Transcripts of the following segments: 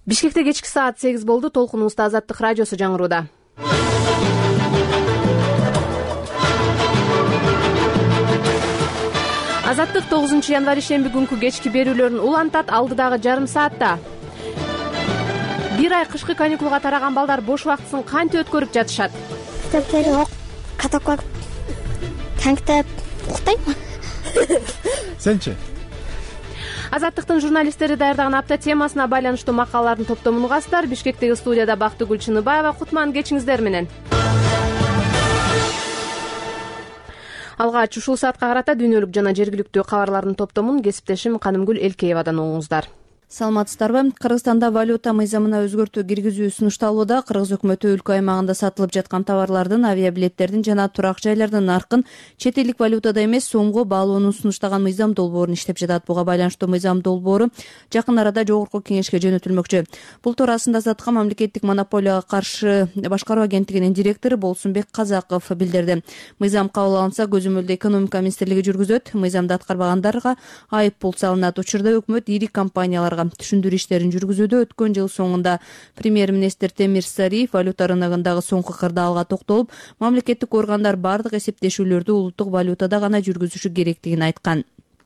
Бишкекте кечки саат 8 болду. Толкунубузда Азаттык радиосу жаңырууда. Азаттык 9 январь ишемби күнкү кечки берүүлөрүн улантат. Алдыдагы жарым саатта бир ай кышкы каникулга тараган балдар бош убактысын кантип өткөрүп жатышат? Китептерди окуп, каталог таңктап уктайм. Сенчи? Азаттыктын журналисттери даярдаган апта темасына байланыштуу макалалардын топтомун угасыздар. Бишкектеги студияда Бактыгүл Чыныбаева. Кутман кечиңиздер менен. Алгач ушул саатка карата дүйнөлүк жана жергиликтүү кабарлардын топтомун кесиптешим Канымгүл Элкеевадан угуңуздар. Саламатсыздарбы? Кыргызстанда валюта мыйзамына өзгөртүү киргизүү сунушталууда. Кыргыз өкмөтү өлкө аймагында сатылып жаткан товарлардын, авиабилеттердин жана турак жайлардын наркын чет элдик валютада эмес сомго баалоонун сунуштаган мыйзам долбоорун иштеп жатат. Буга байланыштуу мыйзам долбоору жакын арада жогорку кеңешке жөнөтүлмөкчү. Бул туура арасында Азаттыкка мамлекеттик монополияга каршы башкаруу агенттигинин директору Болсунбек Казаков билдирди. Мыйзам кабыл алынса, көзөмөлдө экономика министрлиги жүргүзөт. Мыйзамды аткарбагандарга айып пул салынат. Учурда өкмөт ири компанияларга түшүндүрүү иштерин жүргүзүүдө. Өткөн жыл соңунда премьер-министр Темир Сариев валюта рыногундагы соңку кырдаалга токтолуп, мамлекеттик органдар бардык эсептешүүлөрдү улуттук валютада гана жүргүзүшү керектигин айткан.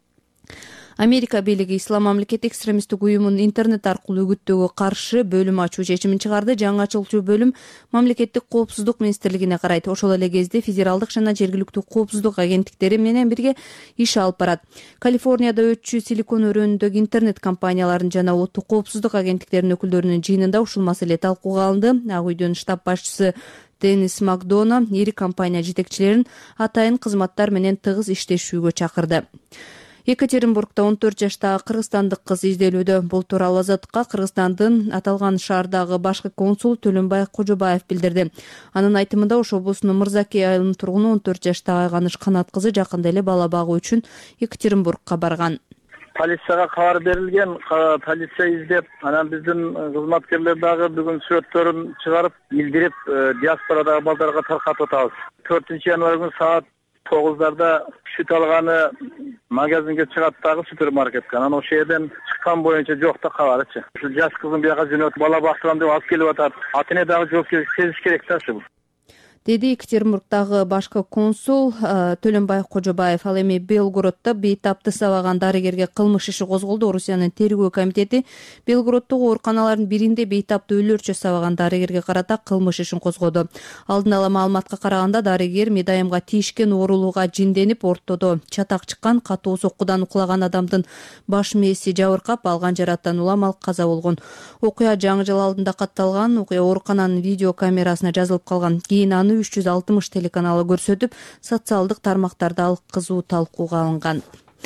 Америка бийлиги Ислам мамлекети экстремисттик уюмун интернет аркылуу үгүттөөгө каршы бөлүм ачуу чечимин чыгарды. Жаңы ачылчу бөлүм мамлекеттик коопсуздук министрлигине карайт. Ошол эле кезде федералдык жана жергиликтүү коопсуздук агенттиктери менен бирге иш алып барат. Калифорнияда өтчү Силикон өрөөнүндөгү интернет компаниялардын жана улуттук коопсуздук агенттиктеринин өкүлдөрүнүн жыйынында ушул маселе талкууга алынды. Ак үйдүн штаб башчысы Денис Макдона ири компания жетекчилерин атайын кызматтар менен тыгыз иштешүүгө чакырды. Екатеринбургда 14 жаштагы кыргызстандык кыз изделүүдө. Бул тууралуу Азаттыкка Кыргызстандын аталган шаардагы башкы консул Төлөнбай Кожобаев билдирди. Анын айтымында Ош облусунун Мырзаке айылынын тургуну 14 жаштагы Айганыш Канат кызы жакында эле бала багуу үчүн Екатеринбургка барган. Полицияга кабар берилген, полиция издеп, анан биздин кызматкерлер дагы бүгүн сүрөттөрүн чыгарып, билдирип, диаспорадагы балдарга таркатып атабыз. 4 январь күнү саат 9-дарда сүт алганы магазинге чыгат дагы супермаркетке. Анан ошол жерден чыккан боюнча жок да кабарычы. Ушул жаш кызын бияка жөнөтүп бала бактырам деп алып келип атат. Ата эне дагы жооп сезиш керек да ушул. Деди Екатеринбургдагы башкы консул Төлөнбай Кожобаев. Ал эми Белгороддо бейтапты сабаган дарыгерге кылмыш иши козголду. Орусиянын тергөө комитети Белгороддогу ооруканалардын биринде бейтапты өлөрчө сабаган дарыгерге карата кылмыш ишин козгоду. Алдын ала маалыматка караганда дарыгер медайымга тийишкен оорулууга жинденип, ортодо чатак чыккан, катуу соккудан укулаган адамдын баш мээси жабыркап, алган жараттан улам ал каза болгон. Окуя жаңы жыл алдында катталган. Окуя оорукананын видео камерасына жазылып калган. Кийин аны 360 телеканалы көрсөтүп, социалдык тармактарда ал кызуу талкууга алынган.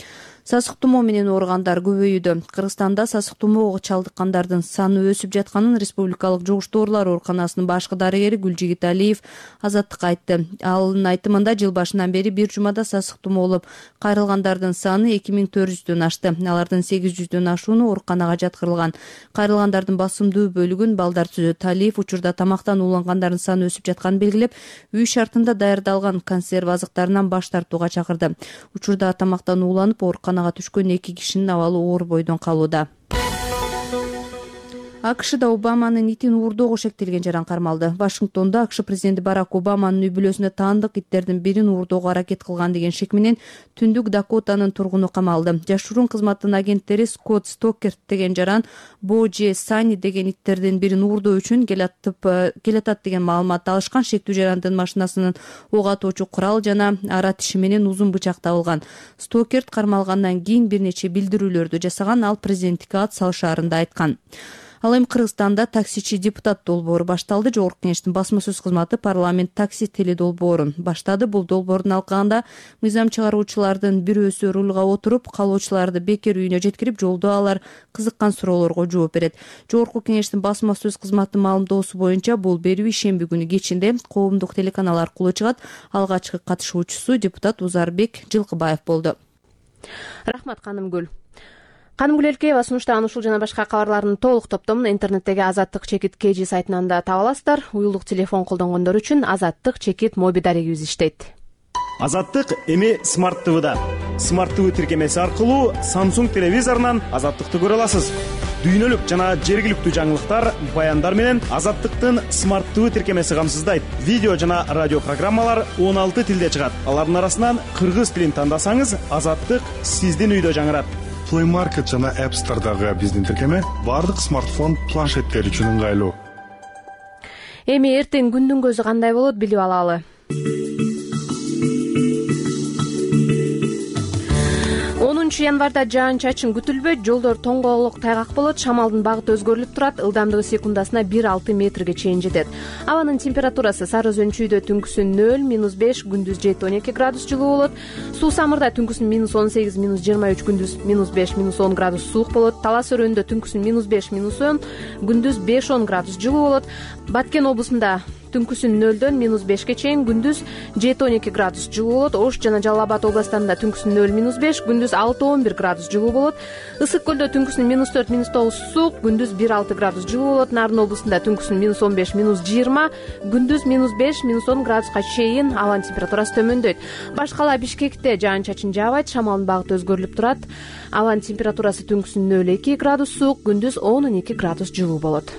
Сасык тумоо менен ооругандар көбөйүүдө. Кыргызстанда сасык тумоого чалдыккандардын саны өсүп жатканын Республикалык жугуштуу оорулар ооруканасынын башкы дарыгери Гүлжигит Алиев Азаттыкка айтты. Анын айтымында жыл башынан бери бир жумада сасык тумоолуп кайрылгандардын саны 2400дөн ашты. Алардын 800дөн ашууну ооруканага жаткырылган. Кайрылгандардын басымдуу бөлүгүн балдар түзөт. Алиев учурда тамактан уулангандардын саны өсүп жатканын белгилеп, үй шартында даярдалган консерв азыктарынан баш тартууга чакырды. Учурда тамактан ууланып ооруканага түшкөн 2 кишинин абалы оор бойдон калууда. АКШда Обаманын итин уурдоого шектелген жаран кармалды. Вашингтондо АКШ президенти Барак Обаманын үй бүлөсүнө таандык иттердин бирин уурдоого аракет кылган деген шек менен Түндүк Дакотанын тургуну камалды. Жашыруун кызматтын агенттери Скотт Стокерт деген жаран Божи Сани деген иттердин бирин уурдоо үчүн келатат деген маалымат алышкан. Шектүү жарандын машинасынын ок атуучу курал жана ара тиши менен узун бычак табылган. Стокерт кармалгандан кийин бир нече билдирүүлөрдү жасаган. Ал президенттикке ат салышаарында айткан. Ал эми Кыргызстанда таксичи депутат долбоору башталды. Жогорку кеңештин басма сөз кызматы парламент такси теле долбоорун баштады. Бул долбоордун алкагында мыйзам чыгаруучулардын бирөөсү рулга отуруп, калоочуларды бекер үйүнө жеткирип, жолдо алар кызыккан суроолорго жооп берет. Жогорку кеңештин басма сөз кызматы маалымдоосу боюнча бул берүү ишемби күнү кечинде коомдук телеканал аркылуу чыгат. Алгачкы катышуучусу депутат Узарбек Жылкыбаев болду. Рахмат, Канымгүл. Канымгүл Элкеева сунуштаган ушул жана башка кабарлардын толук топтомун интернеттеги Азаттык-KG сайтынан да таба аласыздар. Уюлдук телефон колдонгондор үчүн Азаттык-моби дарегибиз иштейт. Азаттык эми Smart TV'да. Smart TV тиркемеси аркылуу Samsung телевизорунан Азаттыкты көрө аласыз. Дүйнөлүк жана жергиликтүү жаңылыктар, баяндар менен Азаттыктын Smart TV тиркемеси камсыздайт. Видео жана радио программалар 16 тилде чыгат. Алардын арасынан кыргыз тилин тандасаңыз, Азаттык сиздин үйдө жаңырат. Play Market жана App Store'дагы биздин тиркеме бардык смартфон, планшеттер үчүн ыңгайлуу. Эми эртең күндүн көзү кандай болот билип алалы. 10 январда жаан-чачын күтүлбөйт, жолдор тоңголук тайгак болот, шамалдын багыты өзгөрүлүп турат, ылдамдыгы секундасына 1-6 метрге чейин жетет. Абанын температурасы Сары Өзөн-чүйдө түнкүсүн 0-5, күндүз 7-12 градус жылуу болот. Суу Самырда түнкүсүн -18-23, күндүз -5-10 градус суук болот. Талас Өрөндө түнкүсүн -5-10, күндүз 5-10 градус жылуу болот. Баткен облусунда түнкүсүн 0-5 чейин, күндүз 7-12 градус жылуу болот. Ош жана Жалал Абад областарында түнкүсүн 0-5, күндүз 6-11 градус жылуу болот. Ысык көлдө түнкүсүн -4-9 суук, күндүз 1-6 градус жылуу болот. Нарын облусунда түнкүсүн -15-20, күндүз -5-10 градуска чейин абанын температурасы төмөндөйт. Башкала Бишкекте жаан-чачын жаабайт, шамалдын багыты өзгөрүлүп турат. Абанын температурасы түнкүсүн 0-2 градус суук, күндүз 12 градус жылуу болот.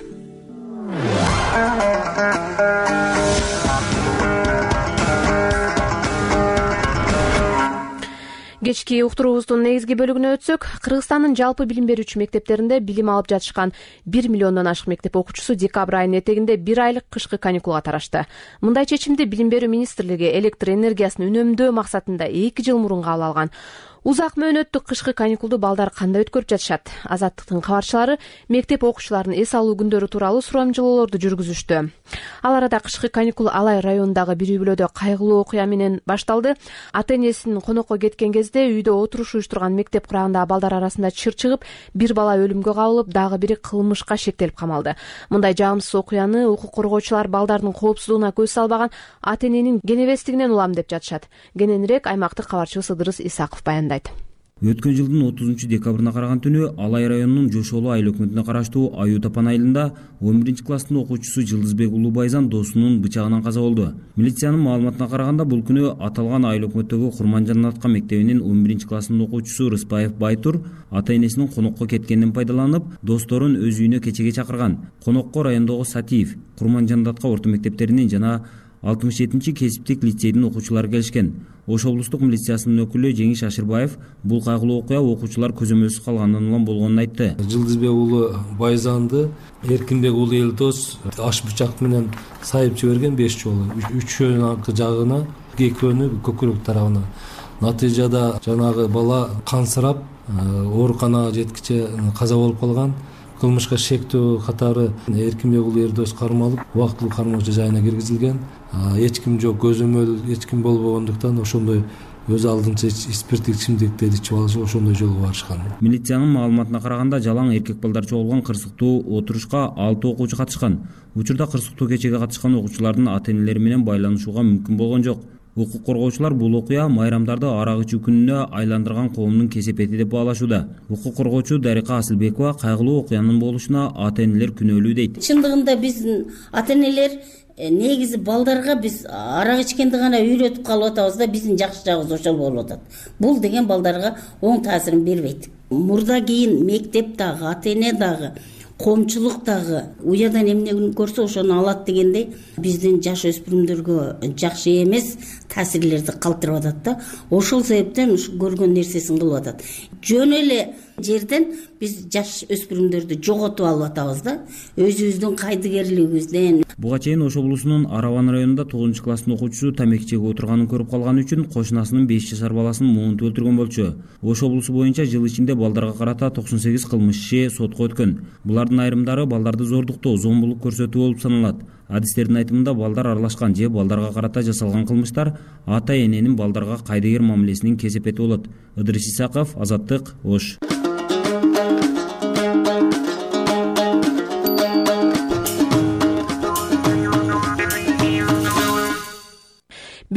Кечки уктуруубуздун негизги бөлүгүнө өтсөк, Кыргызстандын жалпы билим берүүчү мектептеринде билим алып жатышкан 1 миллиондон ашык мектеп окуучусу декабрь айынын этегинде 1 айлык кышкы каникулга тарашты. Мындай чечимди Билим берүү министрлиги электр энергиясын үнөмдөө максатында 2 жыл мурун кабыл алган. Узак мөөнөттүк кышкы каникулду балдар кандай өткөрүп жатышат? Азаттыктын кабарчылары мектеп окуучуларынын эс алуу күндөрү тууралуу сурамжылоолорду жүргүзүштү. Ал арада кышкы каникул Алай районундагы бир үй бүлөдө кайгылуу окуя менен башталды. Ата-энесинин конокко кеткен кезде үйдө отуруш уюштурган мектеп курагындагы балдар арасында чыр чыгып, бир бала өлүмгө кабылып, дагы бири кылмышка шектелип камалды. Мындай жагымсыз окуяны укук коргоочулар балдардын коопсуздугуна көз салбаган ата-эненин кенебестигинен улам деп жатышат. Кененирээк аймактык кабарчыбыз Ыдырыс Исаков баяндайт. Өткөн жылдын 30 декабрына караган түнү Алай районунун Жошолу айыл өкмөтүнө караштуу Аю Тапан айылында 11 класстын окуучусу Жылдызбек Улубайзан досунун бычагынан каза болду. Милициянын маалыматына караганда бул күнү аталган айыл өкмөттөгү Курман Жаннатка мектебинин 11 класстын окуучусу Рыспаев Байтур ата-энесинин конокко кеткенин пайдаланып, досторун өз үйүнө кечеге чакырган. Конокко райондогу Сатиев, Курман Жаннатка орто мектептеринин жана 67-чи кесиптик лицейдин окуучулары келишкен. Ош облустук милициясынын өкүлү Жеңиш Ашырбаев бул кайгылуу окуя окуучулар көзөмөлсүз калганынан улам болгонун айтты. Жылдызбек уулу Байзанды Эркинбек уулу Элдос аш бычак менен сайып жиберген 5 жолу. Үчөөнүн аркы жагына, экөөнү көкүрөк тарабына. Натыйжада жанагы бала кансырап, ооруканага жеткиче каза болуп калган. Кылмышка шектөө катары Эркинбек уулу Элдос кармалып, убактылуу кармоочу жайына киргизилген. Эч ким жок, көзөмөл эч ким болбогондуктан ошондой өз алдынча спирттик ичимдиктерди ичип алышып, ошондой жолго барышкан. Милициянын маалыматына караганда жалаң эркек балдар чогулган кырсыктуу отурушка 6 окуучу катышкан. Учурда кырсыктуу кечеге катышкан окуучулардын ата-энелери менен байланышууга мүмкүн болгон жок. Укук коргоочулар бул окуя майрамдарды арак ичүү күнүнө айландырган коомдун кесепети деп баалашууда. Укук коргоочу Дарика Асылбекова кайгылуу окуянын болушуна ата-энелер күнөөлүү дейт. Чындыгында биздин ата-энелер негизи балдарга биз арак ичкенди гана үйрөтүп калып атабыз да, биздин жакшы жагыбыз ошол болуп атат. Бул деген балдарга оң таасирин бербейт. Мурда кийин мектеп дагы, ата-эне дагы, коомчулук дагы уядан эмне көрсө ошону алат дегендей биздин жаш өспүрүмдөргө жакшы эмес таасирлерди калтырып атат да. Ошол себептен ушу көргөн нерсесин кылып атат. Жөн эле жерден биз жаш өспүрүмдөрдү жоготуп алып атабыз да, өзүбүздүн кайдыгерлигибизден. Буга чейин Ош облусунун Араван районунда 9 класстын окуучусу тамеки чегип отурганын көрүп калганы үчүн кошунасынын 5 жашар баласын муунтуп өлтүргөн болчу. Ош облусу боюнча жыл ичинде балдарга карата 98 кылмыш иши сотко өткөн. Булардын айрымдары балдарды зордуктоо, зомбулук көрсөтүү болуп саналат. Адистердин айтымында балдар аралашкан же балдарга карата жасалган кылмыштар ата-эненин балдарга кайдыгер мамилесинин кесепети болот. Ыдырыс Исаков, Азаттык, Ош.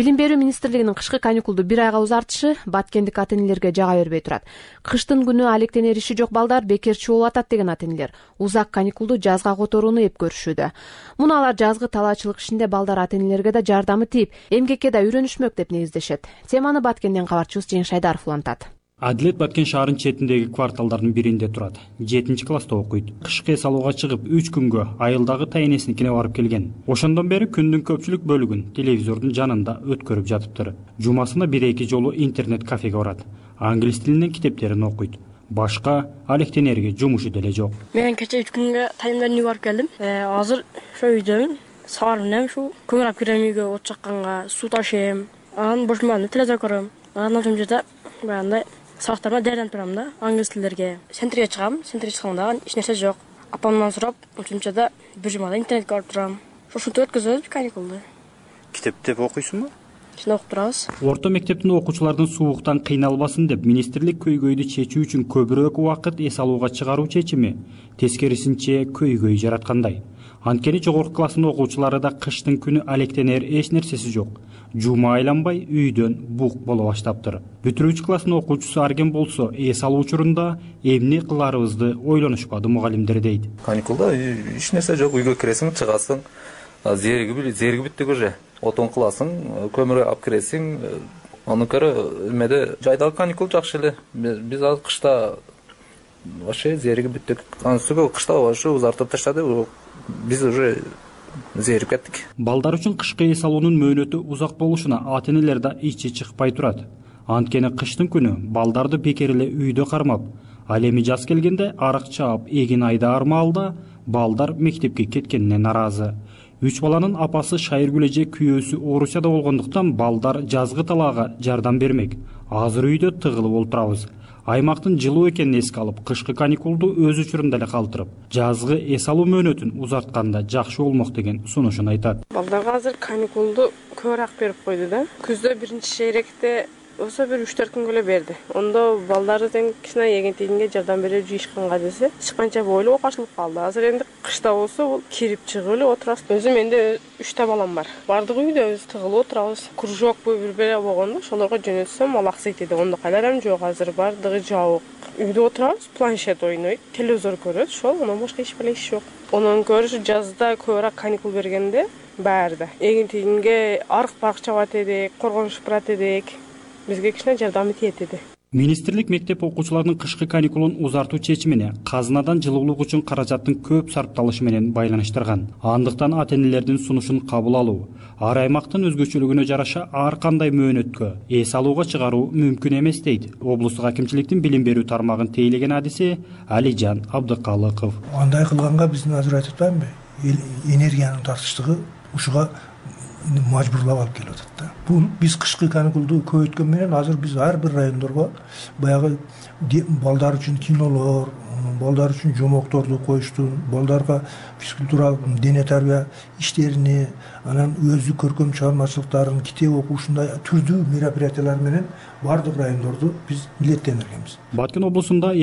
Билим берүү министрлигинин кышкы каникулду 1 айга узартышы баткендик ата энелерге жага бербей турат. Кыштын күнү алектенер иши жок балдар бекерчи болуп атат деген ата энелер узак каникулду жазга которууну эп көрүшүүдө. Муну алар жазгы талаачылык ишинде балдар ата энелерге да жардамы тийип, эмгекке да үйрөнүшмөк деп негиздешет. Теманы Баткенден кабарчыбыз Жеңиш Айдаров улантат. Адилет Баткен шаарынын четиндеги кварталдардын биринде турат. 7-класста окуйт. Кышкы эс алууга чыгып 3 күнгө айылдагы тайнесиникине барып келген. Ошондон бери күндүн көпчүлүк бөлүгүн телевизордун жанында өткөрүп жатыптыр. Жумасына 1-2 жолу интернет кафеге барат. Англис тилинен китептерин окуйт. Башка алектенерге жумушу деле жок. Мен кече 3 күнгө тайымдан үйгө барып келдим. Азыр ошо үйдөмүн. Саарым ушу көмүр алып кирем үйгө, от жакканга, суу ташыйм. Анан бош маалында телевизор көрөм. Анан ошол жерде баягындай сабактарыма даярданып турам да. Англис тилдерге. Центрге чыгам. Центрге чыкканда эч нерсе жок. Апамдан сурап, ошончада бир жумада интернетке барып турам. Ошентип өткөзөбүз каникулду. Китептеп окуйсуңбу? Ичинде окуп турабыз. Орто мектептин окуучулардын сууктан кыйналбасын деп министрлик көйгөйдү чечүү үчүн көбүрөөк убакыт эс алууга чыгаруу чечими тескерисинче көйгөй жараткандай. Анткени жогорку класстын окуучулары да кыштын күнү алектенер эч нерсеси жок. Жума айланбай үйдөн бук боло баштаптыр. Бүтүрүүчү класстын окуучусу Арген болсо, эс алуу учурунда эмне кыларыбызды ойлонушпады мугалимдер дейт. Каникулда эч нерсе жок, үйгө киресиң, чыгасың, зерги бүттүк уже. Отон кыласың, көмүр алып киресиң, анын көрө эмеде жайдагы каникул жакшы эле. Биз азыр кышта вообще зерги бүттүк. Анысы кышта вообще узартып таштады. Биз уже зерип кеттик. Балдар үчүн кышкы эс алуунун мөөнөтү узак болушуна ата энелер да ичи чыкпай турат. Анткени кыштын күнү балдарды бекер эле үйдө кармап, ал эми жаз келгенде арык чаап, эгин айдаар маалда балдар мектепке кеткенине наразы. 3 баланын апасы Шайыргүл эже күйөөсү Орусияда болгондуктан балдар жазгы талаага жардам бермек. Азыр үйдө тыгылып олтурабыз. Аймактын жылуу экенин эске алып, кышкы каникулду өз учурунда эле калтырып, жазгы эс алуу мөөнөтүн узартканда жакшы болмок деген сунушун айтат. Балдарга азыр каникулду көбүрөөк берип койду да. Күздө биринчи чейректе болсо бир 3-4 күнгө эле берди. Ондо балдарды тең кичине эгентигинге жардам берип жыйышканга десе, чыкканча бойлуу окачылып калды. Азыр энди кышта болсо бул кирип чыгып эле отурабыз. Өзүм менде 3 балам бар. Бардыгы үйдөбүз, тыгылып отурабыз. Кружокпу бир-бире болгондо ошолорго жөнөтсөм ал аксайт эди. Ондо кайдарам жок, азыр бардыгы жабык. Үйдө отурабыз, планшет ойнойт, телевизор көрөт, ошол, анан башка эч беле иш жок. Онун көрүшү жазда көбүрөөк каникул бергенде баарда эгентигинге арык-барык чабат эдик, коргонуш барат эдик. Бизге кичине жардамы тиет эди. Министрлик мектеп окуучуларынын кышкы каникулун узартуу чечимине казынадан жылуулук үчүн каражаттын көп сарпталышы менен байланыштырган. Андыктан ата энелердин сунушун кабыл алуу, ар аймактын өзгөчөлүгүнө жараша ар кандай мөөнөткө эс алууга чыгаруу мүмкүн эмес дейт облустук акимчиликтин билим берүү тармагын тейлеген адиси Алижан Абдыкалыков. Андай кылганга биздин азыр айтып атпаймынбы? Энергиянын тартыштыгы ушуга мажбурлап алып келип атат да. Бул биз кышкы каникулду көбөйткөн менен азыр биз ар бир райондорго баягы балдар үчүн кинолор, балдар үчүн жомокторду коюшту, балдарга физкультуралык дене тарбия иштерини, анан өздүк көркөм чыгармачылыктарын, китеп окуушундай түрдүү мероприятиялар менен бардык райондорду биз билеттендиргенбиз. Баткен облусунда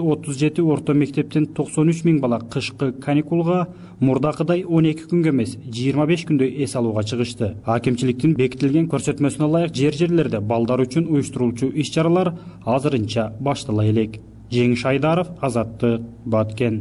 237 орто мектептен 93 000 бала кышкы каникулга мурдакыдай 12 күнгө эмес, 25 күндөй эс алууга чыгышты. Акимчиликтин бекитилген көрсөтмөсүнө ылайык жер-жерлерде балдар үчүн уюштурулчу иш-чаралар азырынча баштала элек. Жеңиш Айдаров, Азаттык, Баткен.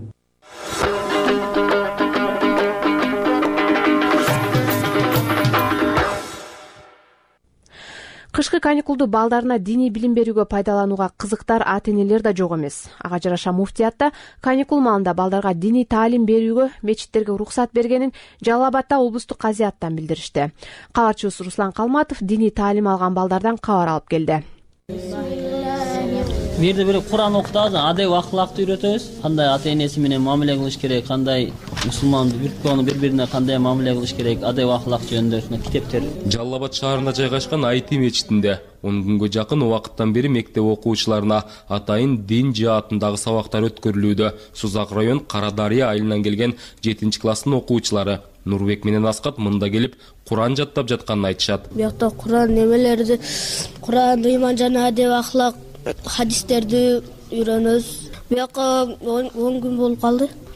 Кышкы каникулду балдарына диний билим берүүгө пайдаланууга кызыктар ата энелер да жок эмес. Ага жараша муфтиятта каникул маалында балдарга диний таалим берүүгө мечиттерге уруксат бергенин Жалал Абадда облустук казыяттан билдиришти. Кабарчыбыз Руслан Калматов диний таалим алган балдардан кабар алып келди. Бул жерде бир Куран окутабыз, адеп ахлакты үйрөтөбүз. Кандай ата энеси менен мамиле кылыш керек, кандай мусулман бири-бирине кандай мамиле кылыш керек, адеп ахлак жөнүндө китептер. Жалал Абад шаарында жайгашкан Айти мечитинде 10 күнгө жакын убакыттан бери мектеп окуучуларына атайын дин жаатындагы сабактар өткөрүлүүдө. Сузак район Кара Дарыя айылынан келген 7-класстын окуучулары Нурбек менен Аскат мында келип Куран жаттап жатканын айтышат. Биякта Куран немелерди, Куран, ыйман жана адеп ахлак хадистерди үйрөнөбүз. Бияка 10 күн болуп калды.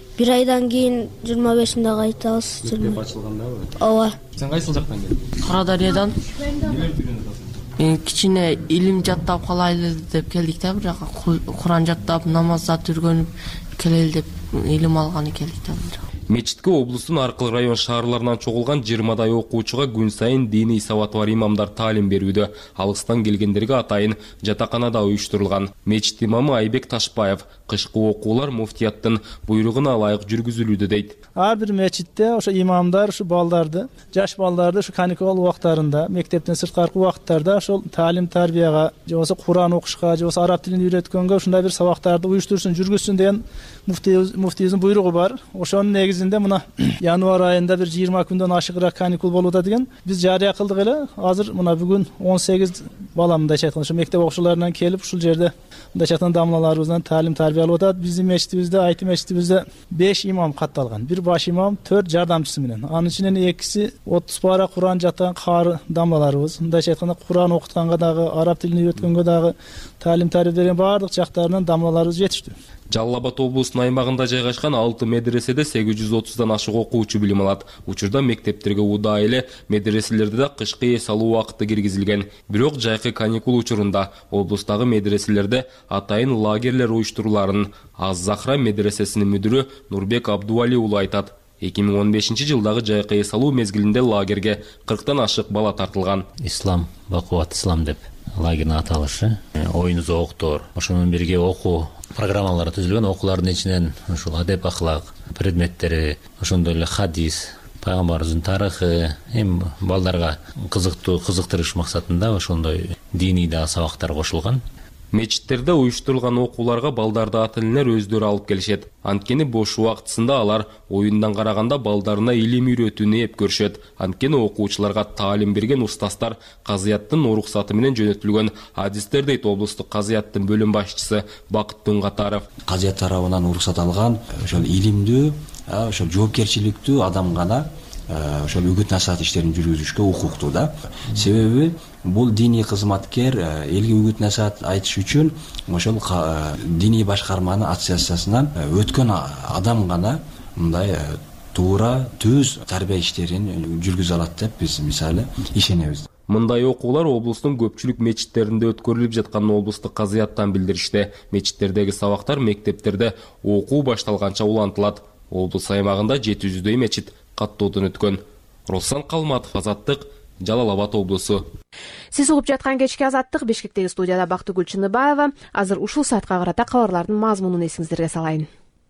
бир айдан кийин 25-inde кайтабыз. Мектеп ачылгандабы? Ооба. Сен кайсыл жактан келдиң? Карадариядан. Нелерди үйрөнүп атасың? Кичине илим жаттап калайлы деп келдик да, бирок Куран жаттап, намаз зат үргөнүп келели деп илим алганы келдик да. Мечитке облустун аркылы район шаарларынан чогулган 20дай окуучуга күн сайын диний сабаты бар имамдар таалим берүүдө. Алыстан келгендерге атайын жатаканада уюштурулган. Мечит имамы Айбек Ташбаев кышкы окуулар муфтияттын буйругуна ылайык жүргүзүлүүдө дейт. Ар бир мечитте ошо имамдар ушу балдарды, жаш балдарды ушу каникул убактарында, мектептен сырткаркы убакыттарда ошол таалим тарбияга, же болбосо Куран окушка, же болбосо араб тилин үйрөткөнгө ушундай бир сабактарды уюштурsun, жүргүзсүн деген муфтийибиздин буйругу бар. Ошонун негизинде мына январь айында бир 20 күндөн ашыгыраак каникул болуп атат экен. Биз жарыя кылдык эле. Азыр мына бүгүн 18 бала мындайча айтканда ошо мектеп окуучуларынан келип ушул жерде мындайча айтканда дамлаларыбыздан таалим тарбия алып атат. Биздин мечитибизде, айты мечитибизде 5 имам катталган. Бир баш имам, 4 жардамчысы менен. Анын ичинен 2 30 бара Куран жаттаган кары дамлаларыбыз. Мындайча айтканда Куран окутканга дагы, араб тилин үйрөткөнгө дагы таалим тарбия берген бардык жактарынан дамлаларыбыз жетиштүү. Жалал Абад облусунун аймагында жайгашкан 6 медреседе 830дан ашык окуучу билим алат. Учурда мектептерге удаа эле медреселерде да кышкы эс алуу убакыты киргизилген. Бирок жайкы каникул учурунда облустагы медреселерде атайын лагерлер уюштуруларын Az-Захра медресесинин мүдүрү Нурбек Абдували уулу айтат. 2015-жылдагы жайкы эс алуу мезгилинде лагерге 40тан ашык бала тартылган. Ислам, бакубат ислам деп лагердин аталышы. Оюн зооктор, ошонун бирге окуу программалары түзүлгөн. Окуулардын ичинен ушул адеп ахлак предметтери, ошондой эле хадис, пайгамбарыбыздын тарыхы, эми балдарга кызыктырыш максатында ошондой диний да сабактар кошулган. Мечиттерде уюштурулган окууларга балдарды ата-энелер өздөрү алып келишет. Анткени бош убактысында алар оюндан караганда балдарына илим үйрөтүүнү эп көрүшөт. Анткени окуучуларга таалим берген устаздар казыяттын уруксаты менен жөнөтүлгөн. Адистер дейт облустук казыяттын бөлүм башчысы Бакыт Туңгатаров. Казыят тарабынан уруксат алган, ошол илимдүү, ошол жоопкерчиликтүү адам гана ошол үгүт насаат иштерин жүргүзүшкө укуктуу да. Себеби бул диний кызматкер элге үгүт насаат айтыш үчүн ошол диний башкарманын аттестациясынан өткөн адам гана мындай туура түз тарбия иштерин жүргүзө алат деп биз мисалы ишенебиз. Мындай окуулар облустун көпчүлүк мечиттеринде өткөрүлүп жатканын облустук казыяттан билдиришти. Мечиттердеги сабактар мектептерде окуу башталганча улантылат. Облус аймагында 700дөй мечит каттоодон өткөн. Руслан Калматов, Азаттык, Жалал Абад облусу. Сиз угуп жаткан кечки Азаттык, Бишкектеги студияда Бактыгүл Чыныбаева. Азыр ушул саатка карата кабарлардын мазмунун эсиңиздерге салайын.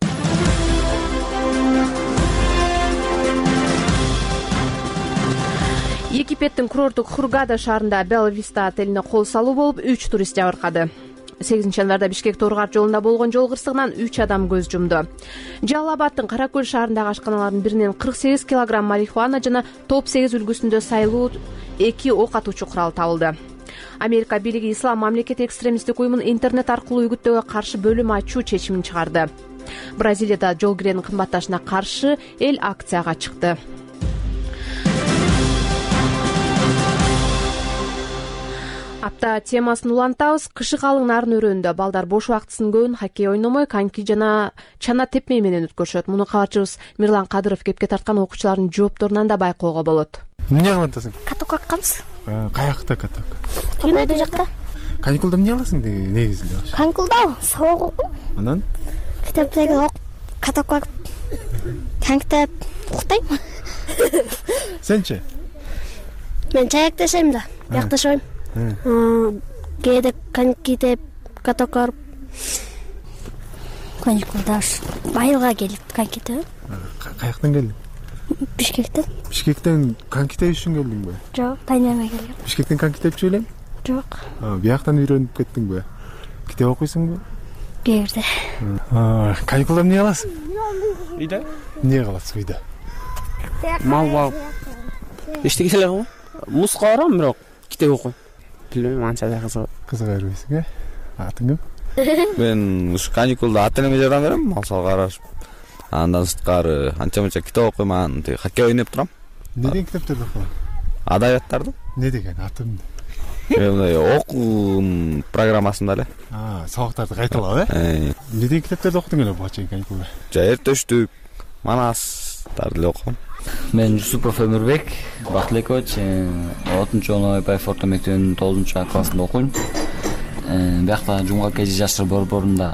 Египеттин курорттук Хургада шаарында Бела Виста отелине кол салуу болуп 3 турист жабыркады. 8-январда Бишкек Торгар жолунда болгон жол кырсыгынан 3 адам көз жумду. Жалал Абадтын Каракөл шаарындагы ашканалардын биринен 48 килограмм марихуана жана топ 8 үлгүсүндө сайлуу 2 ок атуучу курал табылды. Америка бийлиги Ислам мамлекети экстремисттик уюмун интернет аркылуу үгүттөөгө каршы бөлүм ачуу чечимин чыгарды. Бразилияда жол киренин кымбатташына каршы эл акцияга чыкты. Апта темасын улантабыз. Кышы калың нарын өрөөнүндө балдар бош убактысын көбүн хоккей ойномой, коньки жана чана тепмей менен өткөрүшөт. Муну кабарчыбыз Мирлан Кадыров кепке тарткан окуучулардын жоопторунан да байкоого болот. Эмне кылып атасың? Каток акканбыз. Каякта каток? Үйдө жакта. Каникулда эмне кыласың негизинде? Каникулда сабак окуйм. Анан? Китептеги каток конькиде уктайм. Сенчи? Мен чаякташайм да, жакташайм. Кээде конькиде каток алып каникулда майылга келип конькиде. Каяктан келдиң? Бишкектен. Бишкектен коньки тебиш үчүн келдиңби? Жок, тайнама келдим. Бишкектен коньки тепчү элем? Жок. Бияктан үйрөнүп кеттиңби? Китеп окуйсуңбу? Кээде. Каникулда эмне кыласың? Үйдө? Эмне кыласың үйдө? Мал багып. Эчтеке эле го. Музга барам, бирок китеп окуйм. Билбейм, анча да кызыга бербейсиң, Атың ким? Мен ушу каникулда ата-энеме жардам берем, мал салга карашып. Андан сырткары анча-мынча китеп окуйм, хоккей ойноп турам. Не деген китептерди окуйсуң? Адабияттарды. Не деген атын? мындай окуум программасында эле. Сабактарды кайталап, Эмнеден китептерди окудуң эле буга чейин каникулда? Эртөштүк, Манастарды эле окугам. Мен Жусупов Өмүрбек Бактылекович, 6-жы Оңой Байф орто мектебинин 9-жы классында окуйм. Биякта Жумгак эже жаштар борборунда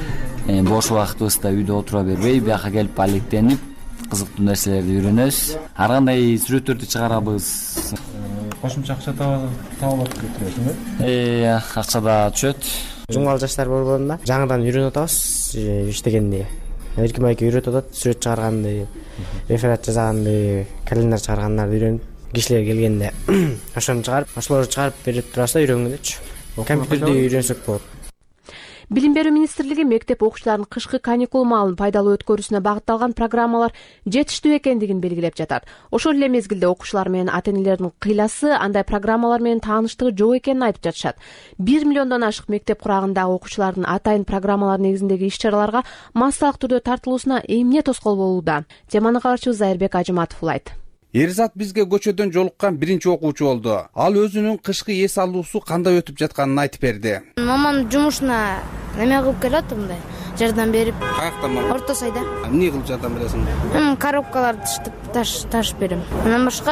бош убактыбызда үйдө отура бербей, бияка келип алектенип, кызыктуу нерселерди үйрөнөбүз. Ар кандай сүрөттөрдү чыгарабыз. Кошумча акча табылып кетиресиңби? Акча да түшөт. Жумгал жаштар борборунда жаңыдан үйрөнүп атабыз иштегенди. Эркин байке үйрөтүп атат, сүрөт чыгарганды, реферат жазганды, календарь чыгаргандарды үйрөнүп, кишилер келгенде ошону чыгарып, ошолорду чыгарып берип турасызда үйрөнгөндөчү. Компьютерди үйрөнсөк болот. Билим берүү министрлиги мектеп окуучуларынын кышкы каникул маалын пайдалуу өткөрүүсүнө багытталган программалар жетиштүү экендигин белгилеп жатат. Ошол эле мезгилде окуучулар менен ата-энелердин кыйласы, андай программалар менен тааныштыгы жок экенин айтып жатышат. 1 миллиондон ашык мектеп курагындагы окуучулардын атайын программалар негизиндеги иш-чараларга массалык түрдө тартылуусуна эмне тоскоол болууда? Теманы кабарчыбыз Айырбек Ажыматов улайт. Эрзат бизге көчөдөн жолуккан биринчи окуучу болду. Ал өзүнүн кышкы эс алуусу кандай өтүп жатканын айтып берди. Мамам жумушуна неме кылып келет, мындай жардам берип. Каяктан мама? Орто сайда. Эмне кылып жардам бересиң? Коробкаларды ташып берем. Анан башка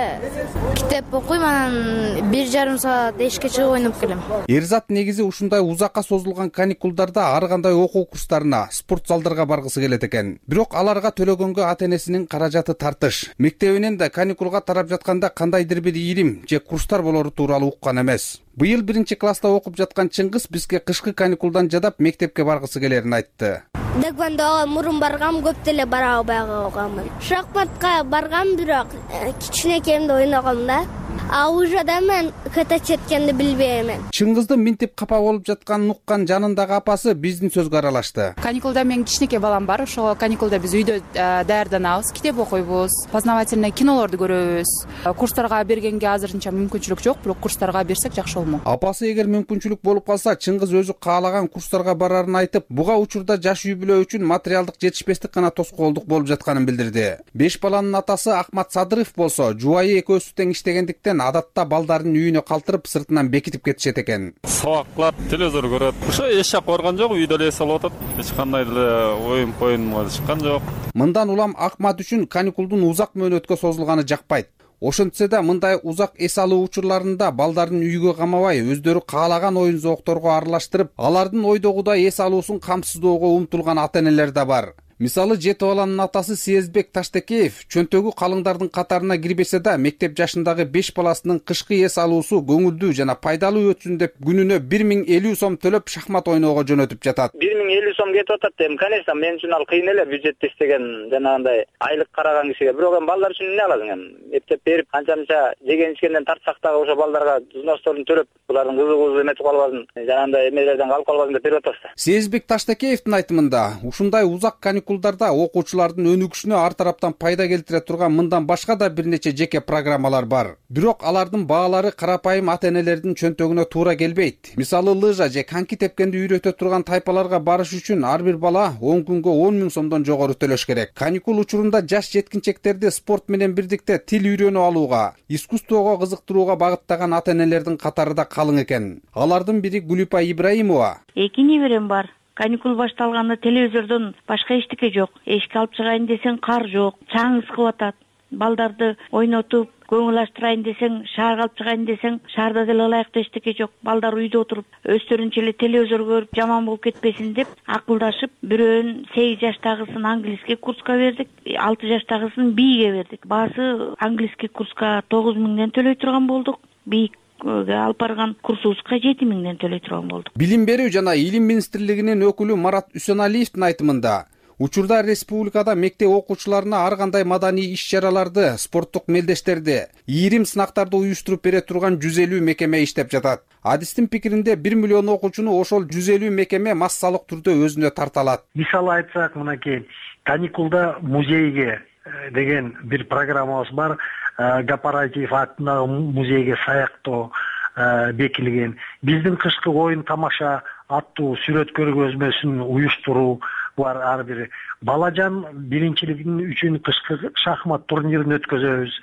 китеп окуйм, анан 1,5 саат эшикке чыгып ойноп келем. Эрзат негизи ушундай узакка созулган каникулдарда ар кандай окуу курстарына, спорт залдарга баргысы келет экен. Бирок аларга төлөгөнгө ата-энесинин каражаты тартыш. Мектебинен да каникулга тарап жатканда кандайдыр бир ийрим же курстар болору тууралуу уккан эмес. Быйыл 1-чи класста окуп жаткан Чыңгыз бизге кышкы каникулдан жадап мектепке баргысы келерин айтты. Дагвандага мурун баргам, көп деле бара албай калганмын. Шахматка баргам, бирок кичинекейимде ойногом да. А уже да мен ката четкенди билбейм. Чыңгыздын минтип капа болуп жатканын уккан жанындагы апасы биздин сөзгө аралашты. Каникулда менин кичинекей балам бар. Ошол каникулда биз үйдө даярданабыз, китеп окуйбуз, познавательный кинолорду көрөбүз. Курстарга бергенге азырынча мүмкүнчүлүк жок, бирок курстарга берсек жакшы болмок. Апасы эгер мүмкүнчүлүк болуп калса, Чыңгыз өзү каалаган курстарга барарын айтып, буга учурда жаш үй бүлө үчүн материалдык жетишпестик гана тоскоолдук болуп жатканын билдирди. 5 баланын атасы Ахмат Садыров болсо, жубайы экөөсү тең иштегендиктен адатта балдарын үйүнө калтырып сыртынан бекитип кетишет экен. Сабак телевизор көрөт. Ошо эч жак барган жок, үйдө эле эс алып атат. Эч кандай деле оюн чыккан жок. Мындан улам Ахмат үчүн каникулдун узак мөөнөткө созулганы жакпайт. Ошентсе да мындай узак эс алуу учурларында балдарын үйгө камабай, өздөрү каалаган оюн зоокторго аралаштырып, алардын ойдогудай эс алуусун камсыздоого умтулган ата-энелер да бар. Мисалы, 7 баланын атасы Сезбек Таштекеев чөнтөгү калыңдардын катарына кирбесе да, мектеп жашындагы 5 баласынын кышкы эс алуусу көңүлдүү жана пайдалуу өтсүн деп күнүнө 1050 сом төлөп шахмат ойноого жөнөтүп жатат. 1050 сом кетип атат дейм. Конечно, мен үчүн ал кыйын эле, бюджетте иштеген жанагындай айлык караган кишиге. Бирок балдар үчүн эмне аласың эми? Эптеп берип, канча жеген ичкенден тартсак дагы ошо балдарга взносторун төлөп, булардын кызыгуусу эметип калбасын, жанагындай эмелерден калып калбасын деп берип атабыз да. Сезбек Таштекеевдин айтымында, ушундай узак каникулдарда окуучулардын өнүгүшүнө ар тараптан пайда келтире турган мындан башка да бир нече жеке программалар бар. Бирок алардын баалары карапайым ата-энелердин чөнтөгүнө туура келбейт. Мисалы, лыжа же коньки тепкенди үйрөтө турган тайпаларга барыш үчүн ар бир бала 10 күнгө 10 000 сомдон жогору төлөш керек. Каникул учурунда жаш жеткинчектерди спорт менен бирдикте тил үйрөнүп алууга, искусствого кызыктырууга багыттаган ата-энелердин катары да калың экен. Алардын бири Гулипа Ибраимова. 2 неберем бар. Каникул башталганда телевизордон башка эчтеке жок. Эшикке алып чыгайын десең кар жок, чаңыз кылып атат. Балдарды ойнотуп, көңүл ачтырайын десең, шаарга алып чыгайын десең, шаарда деле ылайыктуу эчтеке жок. Балдар үйдө отуруп, өздөрүнчө эле телевизор көрүп, жаман болуп кетпесин деп акылдашып, бирөөнүн 8 жаштагысын английский курска бердик, 6 жаштагысын бийге бердик. Баасы английский курска 9 000ден төлөй турган болдук. Бий алып барган курсубузга 7 000ден төлөй турган болдук. Билим берүү жана илим министрлигинин өкүлү Марат Үсөналиевдин айтымында, учурда республикада мектеп окуучуларына ар кандай маданий иш-чараларды, спорттук мелдештерди, ийрим сынактарды уюштуруп бере турган 150 мекеме иштеп жатат. Адистин пикиринде 1 миллион окуучуну ошол 150 мекеме массалык түрдө өзүнө тарта алат. Мисалы айтсак, мынакей каникулда музейге деген бир программабыз бар. Гапаратив атындагы музейге саяктоо бекилген. Биздин кышкы оюн тамаша аттуу сүрөт көргөзмөсүн уюштуруу бар. Ар бир балажан биринчилигин үчүн кышкы шахмат турнирин өткөзөбүз.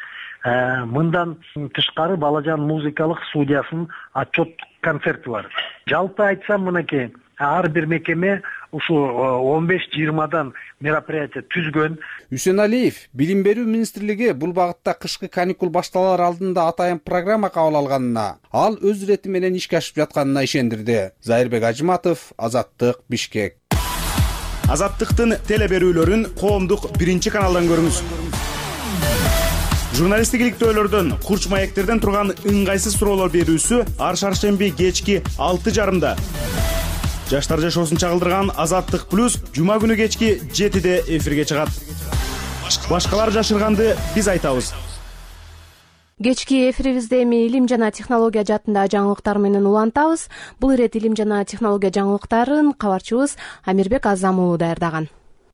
Мындан тышкары Балажан музыкалык студиясынын отчет концерти бар. Жалпы айтсам, мынакей ар бир мекеме ушу 15-20 мероприятие түзгөн. Үсеналиев Билим берүү министрлиги бул багытта кышкы каникул башталар алдында атайын программа кабыл алганына, ал өз ирети менен ишке ашып жатканына ишендирди. Зайырбек Ажыматов, Азаттык, Бишкек. Азаттыктын теле берүүлөрүн коомдук 1-каналдан көрүңүз. Журналисттик иликтөөлөрдөн, курч маектерден турган ыңгайсыз суроолор берүүсү ар шаршемби кечки 6:30. Жаштар жашоосун чагылдырган Азаттык плюс жума күнү кечки 7-де эфирге чыгат. Башкалар жашырганды биз айтабыз. Кечки эфирибизде эми илим жана технология жаатында жаңылыктар менен улантабыз. Бул ирет илим жана технология жаңылыктарын кабарчыбыз Амирбек Азам уулу даярдаган.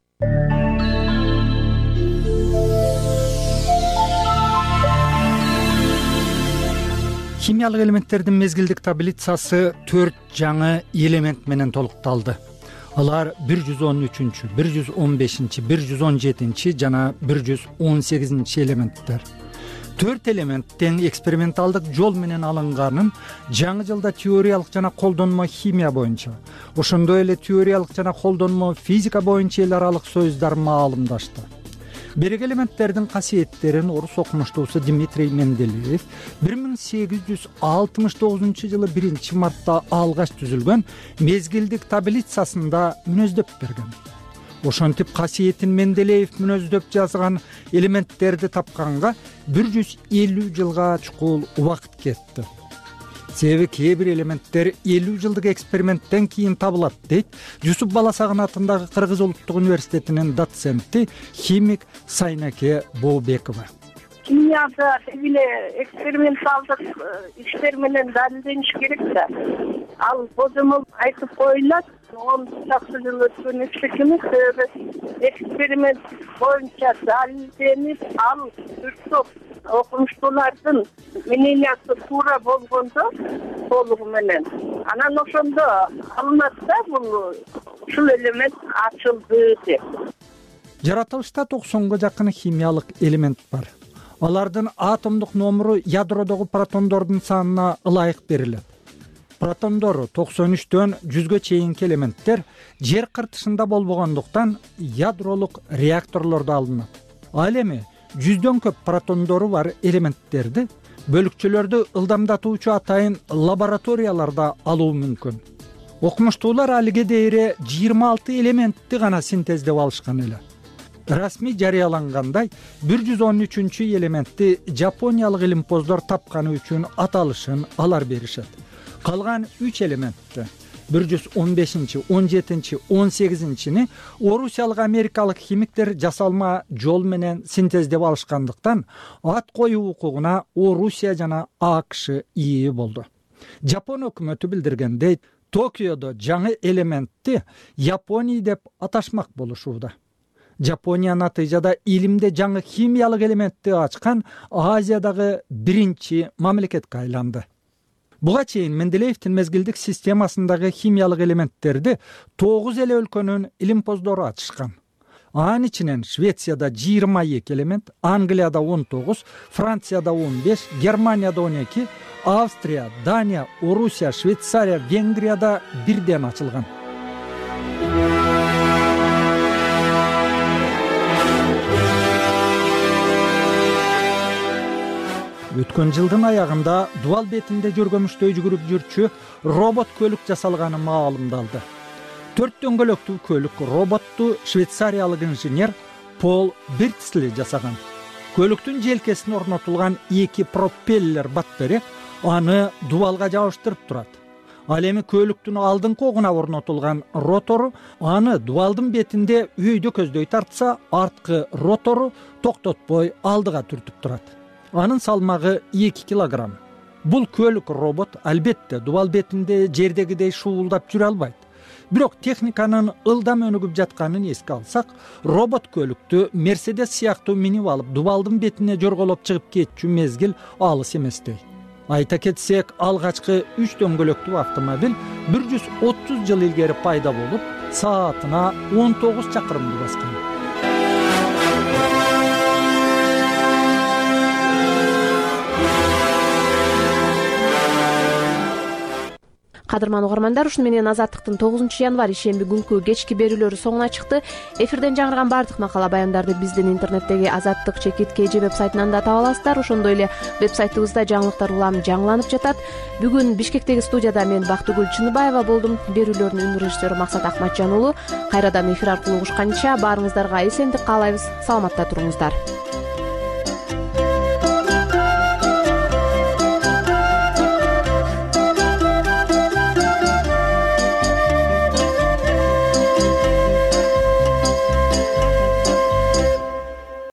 Химиялык элементтердин мезгилдик таблицасы 4 жаңы элемент менен толукталды. Алар 113, 115, 117 жана 118 элементтер. 4 элементтен эксперименталдык жол менен алынганын жаңы жылда теориялык жана колдонмо химия боюнча, ошондой эле теориялык жана колдонмо физика боюнча эл аралык союздар маалымдашты. Берек элементтердин касиеттерин орус окумуштуусу Дмитрий Менделеев 1869 жылы 1 мартта алгач түзүлгөн мезгилдик таблицасында мүнөздөп берген. Ошентип касиетин Менделеев мүнөздөп жазган элементтерди тапканга 150 жылга чукул убакыт кетти. Себеби кээ бир элементтер 50 жылдык эксперименттен кийин табылат дейт Жусуп Баласагын атындагы Кыргыз улуттук университетинин доценти химик Сайнаке Бообекова. Химияда эле эксперименталдык иштер менен далилдениш керек да. Ал божомол айтып коюлат, 10 жыл өткөн эчтекими эксперимент боюнча далилденип, ал түртөп окумуштуулардын мнениясы туура болгондо толугу менен анан ошондо алынат да бул ушул элемент ачылды деп. Жаратылышта 90га жакын химиялык элемент бар. Алардын атомдук номуру ядродогу протондордун санына ылайык берилет. Протондору 93дөн 100га чейинки элементтер жер кыртышында болбогондуктан ядролук реакторлордо алынат. Ал эми 100дөн көп протондору бар элементтерди бөлүкчөлөрдү ылдамдатуучу атайын лабораторияларда алуу мүмкүн. Окумуштуулар алиге дейре 26 элементти гана синтездеп алышкан эле. Расмий жарыялангандай 113 элементти жапониялык илимпоздор тапканы үчүн аталышын алар беришет. Калган 3 элементти 115, 17, 18-ни орусиялык америкалык химиктер жасалма жол менен синтездеп алышкандыктан ат коюу укугуна Орусия жана АКШ ии болду. Жапон өкмөтү билдиргендей, Токиодо жаңы элементти Япония деп аташмак болушууда. Жапония натыйжада илимде жаңы химиялык элементти ачкан Азиядагы биринчи мамлекетке айланды. Буга чейин Менделеевдин мезгилдик системасындагы химиялык элементтерди 9 эле өлкөнүн илимпоздору ачышкан. Анын ичинен Швецияда 22 элемент, Англияда 19, Францияда 15, Германияда 12, Австрия, Дания, Орусия, Швейцария, Венгрияда бирден ачылган. Өткөн жылдын аягында дуал бетинде жөргөмүштөй жүгүрүп жүрчү робот көлүк жасалганы маалымдалды. 4 дөңгөлөктүү көлүк роботту швейцариялык инженер Пол Бирцли жасаган. Көлүктүн желкесине орнотулган 2 пропеллер баттери аны дуалга жабыштырып турат. Ал эми көлүктүн алдыңкы огуна орнотулган ротору аны дуалдын бетинде өйдө көздөй тартса, арткы ротору токтотпой алдыга түртүп турат. Анын салмагы 2 килограмм. Бул көлүк робот албетте дуал бетинде жердегидей шуулдап жүрө албайт. Бирок техниканын ылдам өнүгүп жатканын эске алсак, робот көлүктү Мерседес сыяктуу минип алып дуалдын бетине жорголоп чыгып кетчү мезгил алыс эместей. Айта кетсек, алгачкы 3 дөңгөлөктүү автомобиль 130 жыл илгери пайда болуп, саатына 19 чакырымды баскан. кадырман угармандар, ушуну менен Азаттыктын 9 январь ишемби күнкү кечки берүүлөрү соңуна чыкты. Эфирден жаңырган баардык макала баяндарды биздин интернеттеги Азаттык /KG веб-сайтынан да таба аласыздар. Ошондой эле веб-сайтыбызда жаңылыктар улам жаңыланып жатат. Бүгүн Бишкектеги студияда мен Бактыгүл Чыныбаева болдум. Берүүлөрдүн үн режиссеру Максат Акматжан уулу. Кайрадан эфир аркылуу угушканча баарыңыздарга эсендик каалайбыз. Саламатта туруңуздар.